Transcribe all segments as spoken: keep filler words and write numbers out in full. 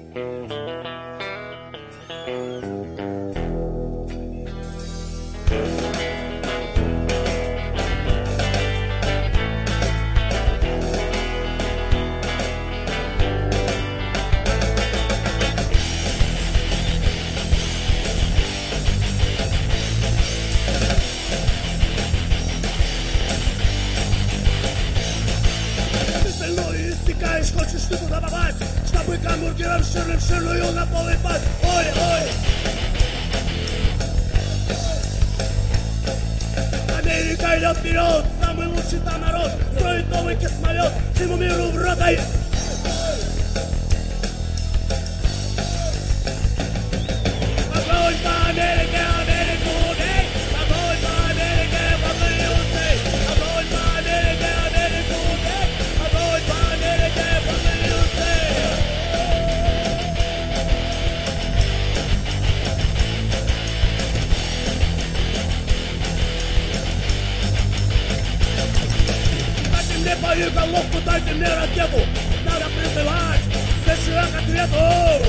Хочешь ты туда попасть, чтобы гамбургером ширным ширную на полный пасть. Ой, ой! Америка идет вперед, самый лучший там народ, строит новый космолет, всему миру в рот дает. Огонь по Америке, Америку убей! Огонь по Америке, патриоты! Огонь по Америке, Америку убей! Огонь по Америке, патриоты! Дайте мне боеголовку, дайте мне ракету! Надо призывать США к ответу!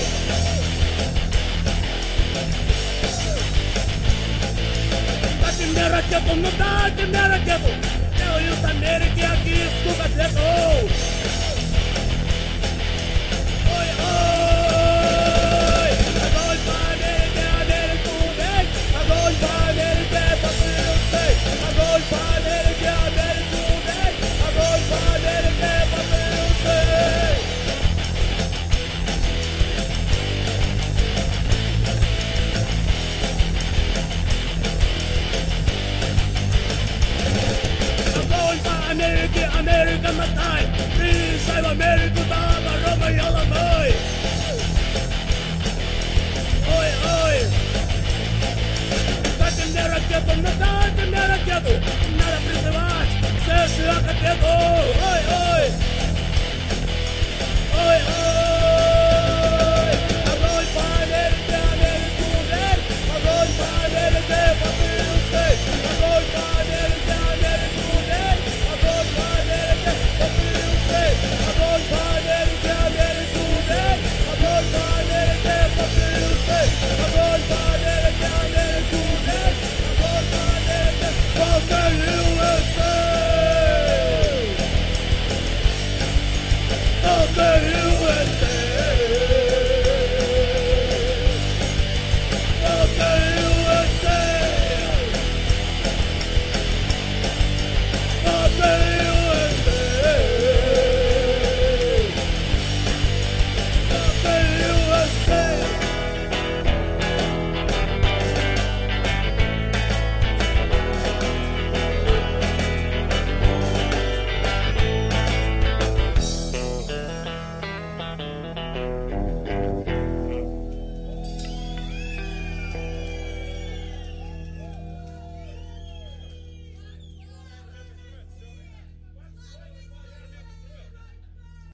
Дайте мне ракету, ну дайте мне ракету! Делаю с Америки океанскую газету!